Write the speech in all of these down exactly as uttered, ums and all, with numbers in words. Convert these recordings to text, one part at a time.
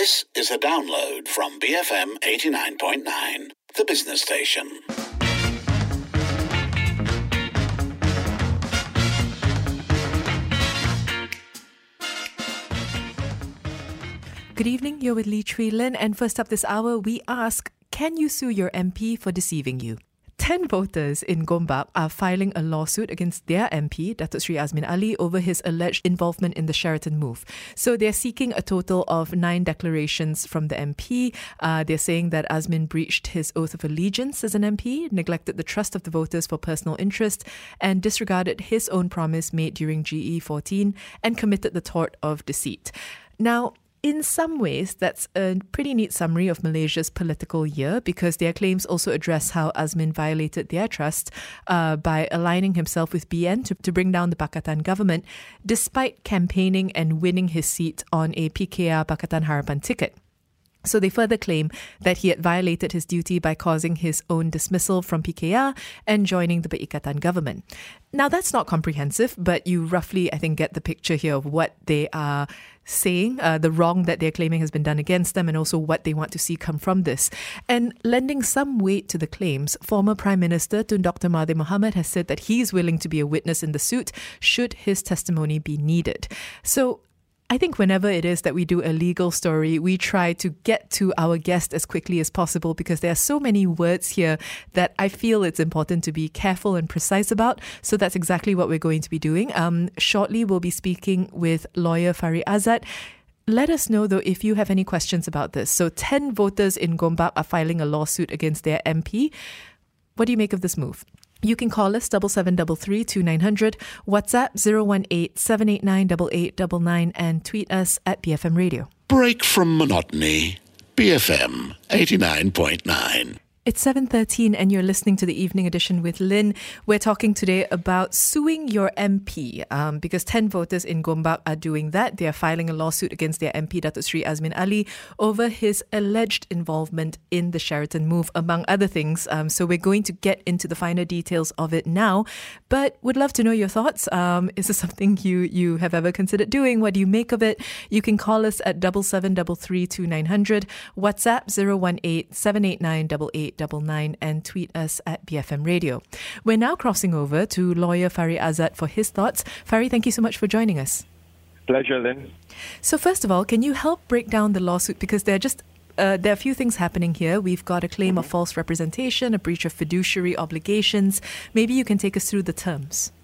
This is a download from B F M eighty-nine point nine, the business station. Good evening, you're with Lee Chui Lin, and first up this hour, we ask, can you sue your M P for deceiving you? Ten voters in Gombak are filing a lawsuit against their M P, Datuk Seri Azmin Ali, over his alleged involvement in the Sheraton move. So they're seeking a total of nine declarations from the M P. Uh, they're saying that Azmin breached his oath of allegiance as an M P, neglected the trust of the voters for personal interest, and disregarded his own promise made during G E fourteen and committed the tort of deceit. Now, in some ways, that's a pretty neat summary of Malaysia's political year, because their claims also address how Azmin violated their trust uh, by aligning himself with B N to, to bring down the Pakatan government, despite campaigning and winning his seat on a P K R Pakatan Harapan ticket. So they further claim that he had violated his duty by causing his own dismissal from P K R and joining the Perikatan government. Now, that's not comprehensive, but you roughly, I think, get the picture here of what they are saying, uh, the wrong that they're claiming has been done against them, and also what they want to see come from this. And lending some weight to the claims, former Prime Minister Tun Doctor Mahathir Mohamad has said that he's willing to be a witness in the suit should his testimony be needed. So I think whenever it is that we do a legal story, we try to get to our guest as quickly as possible, because there are so many words here that I feel it's important to be careful and precise about. So that's exactly what we're going to be doing. Um, shortly, we'll be speaking with lawyer Fahri Azad. Let us know, though, if you have any questions about this. So ten voters in Gombak are filing a lawsuit against their M P. What do you make of this move? You can call us seven seven three three two nine zero zero, WhatsApp zero one eight seven eight nine eight eight nine nine, and tweet us at B F M Radio. Break from monotony. B F M eighty-nine point nine. It's seven thirteen and you're listening to the Evening Edition with Lynn. We're talking today about suing your M P um, because ten voters in Gombak are doing that. They are filing a lawsuit against their M P, Datuk Seri Azmin Ali, over his alleged involvement in the Sheraton move, among other things. Um, so we're going to get into the finer details of it now, but would love to know your thoughts. Um, is this something you, you have ever considered doing? What do you make of it? You can call us at seven seven three three two nine zero zero, WhatsApp zero one eight seven eight nine eight eight nine nine, and tweet us at B F M Radio. We're now crossing over to lawyer Fahri Azad for his thoughts. Fahri, thank you so much for joining us. Pleasure, Lynn. So first of all, can you help break down the lawsuit? Because there are just uh, there are a few things happening here. We've got a claim mm-hmm. of false representation, a breach of fiduciary obligations. Maybe you can take us through the terms.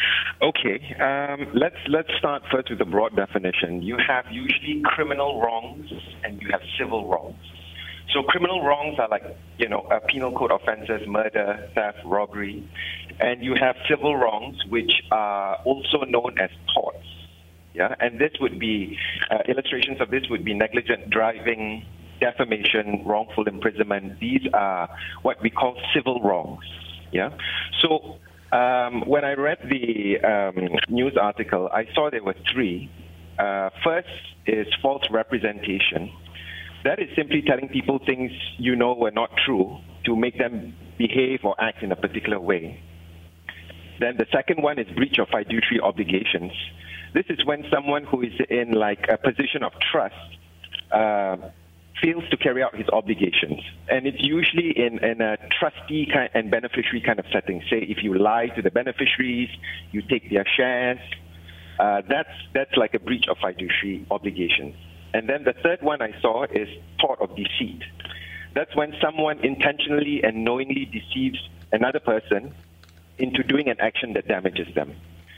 Okay, um, let's let's start first with the broad definition. You have usually criminal wrongs and you have civil wrongs. So criminal wrongs are like, you know, uh, penal code offenses, murder, theft, robbery. And you have civil wrongs, which are also known as torts. Yeah, and this would be, uh, illustrations of this would be negligent driving, defamation, wrongful imprisonment. These are what we call civil wrongs. Yeah, so um, when I read the um, news article, I saw there were three. Uh, first is false representation. That is simply telling people things you know were not true to make them behave or act in a particular way. Then the second one is breach of fiduciary obligations. This is when someone who is in like a position of trust uh, fails to carry out his obligations. And it's usually in, in a trustee kind and beneficiary kind of setting. Say if you lie to the beneficiaries, you take their shares, uh, that's, that's like a breach of fiduciary obligations. And then the third one I saw is tort of deceit. That's when someone intentionally and knowingly deceives another person into doing an action that damages them.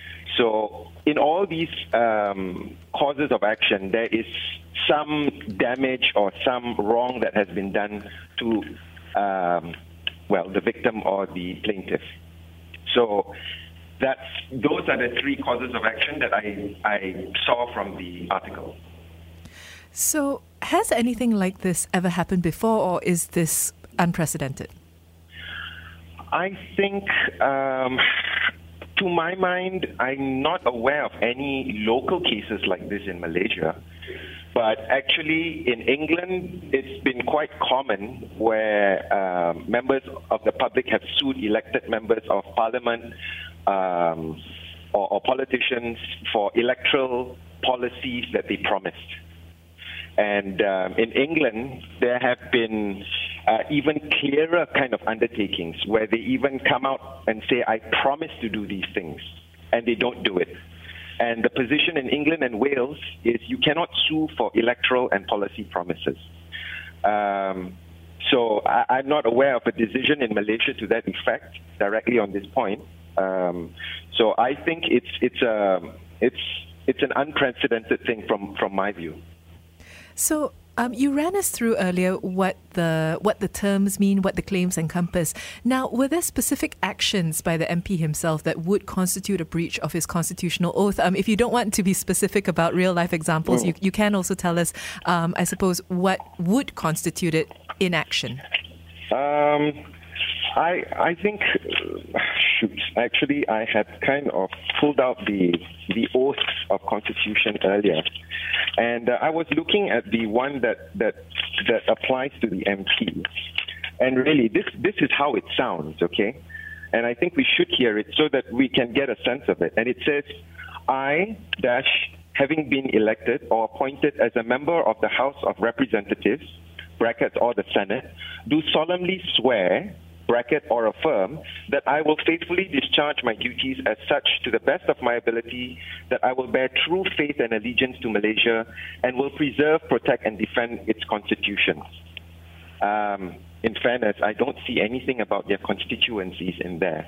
So in all these um, causes of action, there is some damage or some wrong that has been done to, um, well, the victim or the plaintiff. So that's, those are the three causes of action that I, I saw from the article. So, has anything like this ever happened before, or is this unprecedented? I think, um, to my mind, I'm not aware of any local cases like this in Malaysia. But actually, in England, it's been quite common where um, members of the public have sued elected members of parliament um, or, or politicians for electoral policies that they promised. And um, in England, there have been uh, even clearer kind of undertakings where they even come out and say, I promise to do these things, and they don't do it. And the position in England and Wales is you cannot sue for electoral and policy promises. Um, so I, I'm not aware of a decision in Malaysia to that effect directly on this point. Um, so I think it's it's a it's it's an unprecedented thing from, from my view. So um, you ran us through earlier what the what the terms mean, what the claims encompass. Now, were there specific actions by the M P himself that would constitute a breach of his constitutional oath? Um, if you don't want to be specific about real life examples, mm. you, you can also tell us, um, I suppose, what would constitute it in action. Um, I I think, shoot, actually, I had kind of pulled out the the oath of constitution earlier. And uh, I was looking at the one that, that that applies to the M P. And really, this, this is how it sounds, okay? And I think we should hear it so that we can get a sense of it. And it says, I, dash, having been elected or appointed as a member of the House of Representatives, brackets, or the Senate, do solemnly swear, bracket, or affirm, that I will faithfully discharge my duties as such to the best of my ability, that I will bear true faith and allegiance to Malaysia, and will preserve, protect, and defend its constitutions. Um, in fairness, I don't see anything about their constituencies in there.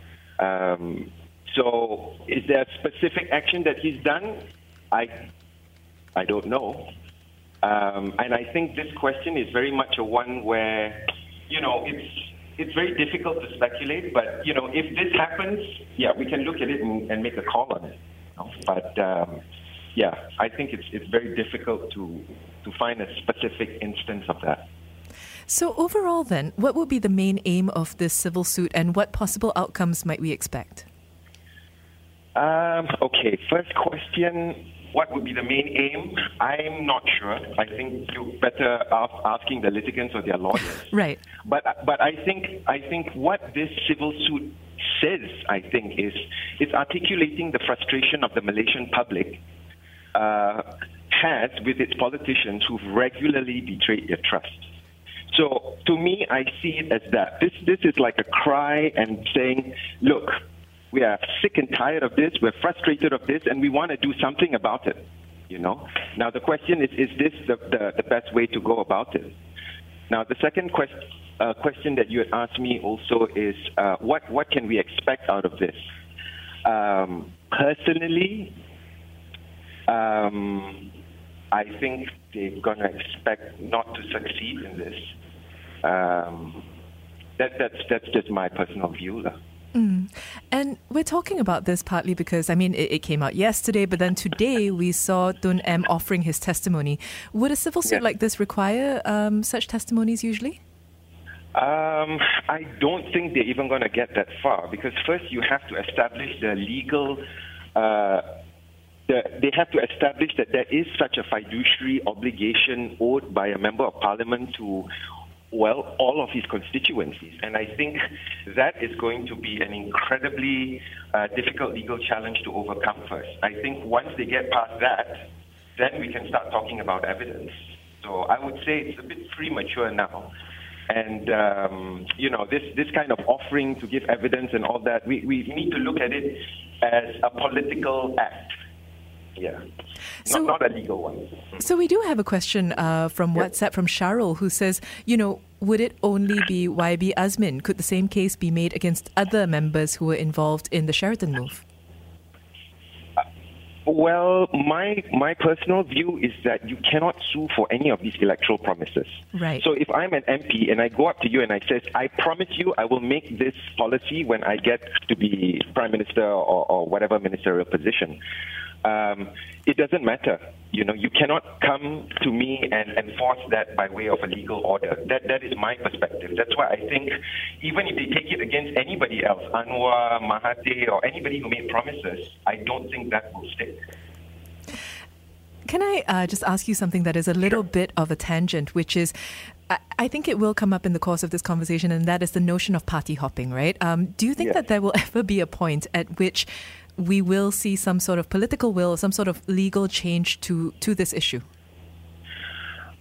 Um, so is there a specific action that he's done? I, I don't know. Um, and I think this question is very much a one where, you know, it's It's very difficult to speculate, but, you know, if this happens, yeah, we can look at it and, and make a call on it. You know? But, um, yeah, I think it's it's very difficult to, to find a specific instance of that. So overall, then, what would be the main aim of this civil suit, and what possible outcomes might we expect? Um, okay, first question. What would be the main aim? I'm not sure. I think you're better off asking the litigants or their lawyers. Right. But but I think I think what this civil suit says, I think, is it's articulating the frustration of the Malaysian public uh, has with its politicians who've regularly betrayed their trust. So to me, I see it as that. This this is like a cry and saying, look, we are sick and tired of this, we're frustrated of this, and we want to do something about it, you know. Now, the question is, is this the, the, the best way to go about it? Now, the second quest, uh, question that you had asked me also is, uh, what, what can we expect out of this? Um, personally, um, I think they're going to expect not to succeed in this. Um, that, that's, that's just my personal view, though. Mm. And we're talking about this partly because, I mean, it, it came out yesterday, but then today we saw Tun M offering his testimony. Would a civil suit yeah. like this require um, such testimonies usually? Um, I don't think they're even going to get that far, because first you have to establish the legal, uh, the, they have to establish that there is such a fiduciary obligation owed by a member of parliament to, well, all of his constituencies. And I think that is going to be an incredibly uh, difficult legal challenge to overcome first. I think once they get past that, then we can start talking about evidence. So I would say it's a bit premature now. And, um, you know, this, this kind of offering to give evidence and all that, we, we need to look at it as a political act. Yeah, so, not, not a legal one. So we do have a question uh, from yep. WhatsApp from Cheryl, who says, you know, would it only be Y B Azmin? Could the same case be made against other members who were involved in the Sheraton move? Uh, well, my my personal view is that you cannot sue for any of these electoral promises. Right. So if I'm an M P and I go up to you and I say, I promise you I will make this policy when I get to be Prime Minister or, or whatever ministerial position. Um, it doesn't matter. You know, you cannot come to me and enforce that by way of a legal order. That that is my perspective. That's why I think even if they take it against anybody else, Anwar, Mahathir, or anybody who made promises, I don't think that will stick. Can I uh, just ask you something that is a little Sure. bit of a tangent, which is, I, I think it will come up in the course of this conversation, and that is the notion of party hopping, right? Um, do you think Yes. that there will ever be a point at which we will see some sort of political will, some sort of legal change to, to this issue?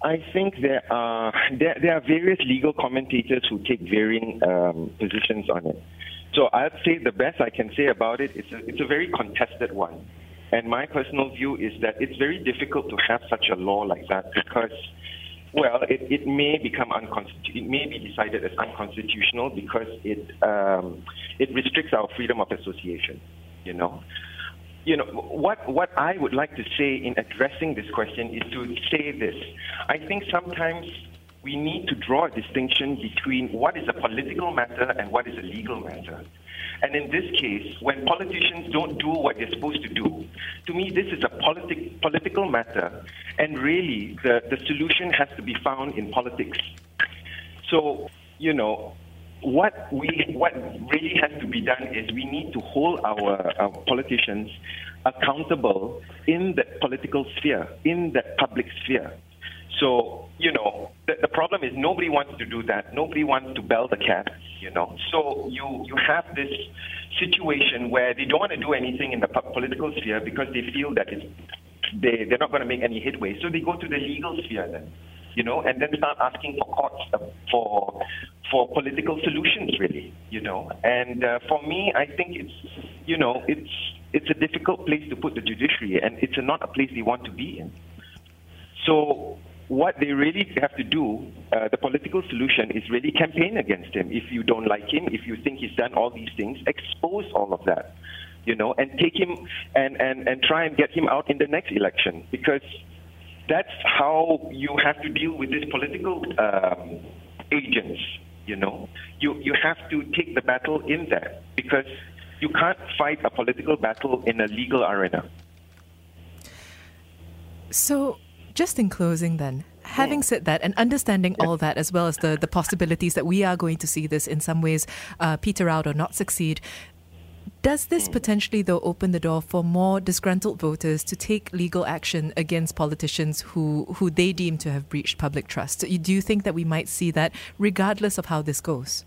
I think there are there, there are various legal commentators who take varying um, positions on it. So I'd say the best I can say about it is a, it's a very contested one. And my personal view is that it's very difficult to have such a law like that because, well, it, it may become unconstitu- it may be decided as unconstitutional because it um, it restricts our freedom of association. You know, you know what what I would like to say in addressing this question is to say this. I think sometimes we need to draw a distinction between what is a political matter and what is a legal matter. And in this case, when politicians don't do what they're supposed to do, to me, this is a politi- political matter, and really, the, the solution has to be found in politics. So, you know, what we what really has to be done is we need to hold our, our politicians accountable in the political sphere, in the public sphere. So, you know, the, the problem is nobody wants to do that. Nobody wants to bell the cat, you know. So you, you have this situation where they don't want to do anything in the political sphere because they feel that it's, they, they're not going to make any headway. So they go to the legal sphere then, you know, and then start asking for courts uh, for for political solutions, really, you know. And uh, for me, I think it's, you know, it's it's a difficult place to put the judiciary, and it's a, not a place they want to be in. So what they really have to do, uh, the political solution, is really campaign against him. If you don't like him, if you think he's done all these things, expose all of that, you know, and take him and, and, and try and get him out in the next election, because that's how you have to deal with these political um, agents, you know. You, you have to take the battle in there, because you can't fight a political battle in a legal arena. So, just in closing then, having said that and understanding all that, as well as the, the possibilities that we are going to see this in some ways uh, peter out or not succeed, does this potentially, though, open the door for more disgruntled voters to take legal action against politicians who, who they deem to have breached public trust? Do you think that we might see that regardless of how this goes?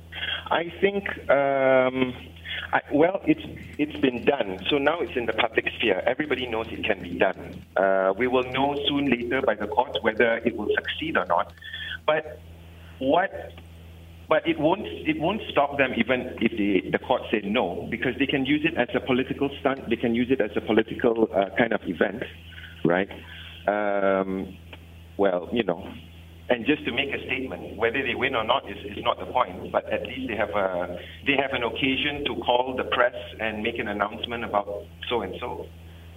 I think... Um I, well, it's it's been done. So now it's in the public sphere. Everybody knows it can be done. Uh, we will know soon later by the courts whether it will succeed or not. But what? But it won't it won't stop them even if the the court say no, because they can use it as a political stunt. They can use it as a political uh, kind of event, right? Um, well, you know. And just to make a statement, whether they win or not is, is not the point. But at least they have a they have an occasion to call the press and make an announcement about so and so.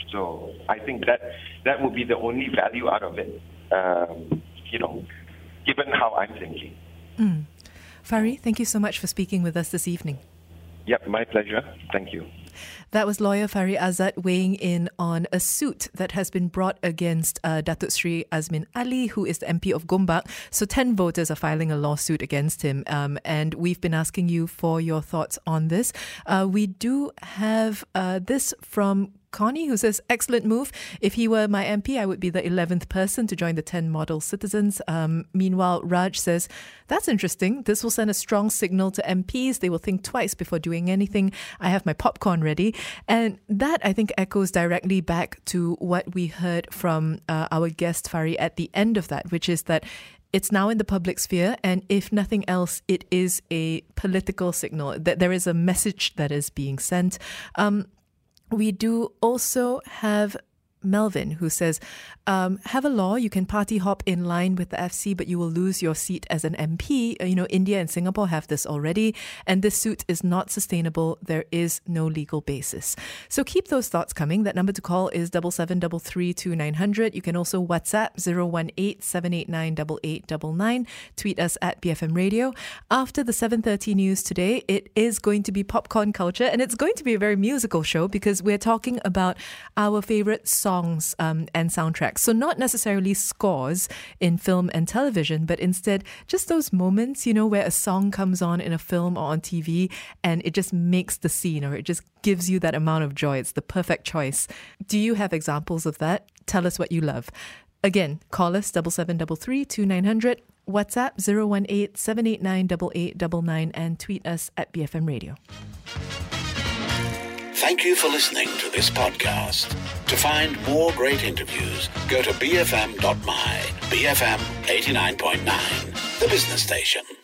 So I think that that would be the only value out of it. Um, you know, given how I'm thinking. Mm. Fari, thank you so much for speaking with us this evening. Yep, my pleasure. Thank you. That was lawyer Fari Azad weighing in on a suit that has been brought against uh, Datuk Sri Azmin Ali, who is the M P of Gombak. So ten voters are filing a lawsuit against him. Um, and we've been asking you for your thoughts on this. Uh, we do have uh, this from Connie, who says, excellent move. If he were my M P, I would be the eleventh person to join the ten model citizens. Um, meanwhile, Raj says, that's interesting. This will send a strong signal to M Ps. They will think twice before doing anything. I have my popcorn ready. And that, I think, echoes directly back to what we heard from uh, our guest, Fari, at the end of that, which is that it's now in the public sphere, and if nothing else, it is a political signal, that there is a message that is being sent. Um, We do also have Melvin, who says, um, have a law, you can party hop in line with the F C, but you will lose your seat as an M P. You know, India and Singapore have this already, and this suit is not sustainable. There is no legal basis. So keep those thoughts coming. That number to call is double seven double three two nine hundred. You can also WhatsApp zero one eight seven eight nine eight eight nine nine. Tweet us at B F M Radio. After the seven thirty news today, it is going to be popcorn culture, and it's going to be a very musical show because we're talking about our favorite songs songs um, and soundtracks. So not necessarily scores in film and television, but instead just those moments, you know, where a song comes on in a film or on T V and it just makes the scene, or it just gives you that amount of joy. It's the perfect choice. Do you have examples of that? Tell us what you love. Again, call us double seven double three two nine hundred, WhatsApp zero one eight seven eight nine eight eight nine nine, and tweet us at B F M Radio. Thank you for listening to this podcast. To find more great interviews, go to b f m dot m y. B F M eighty-nine point nine, the business station.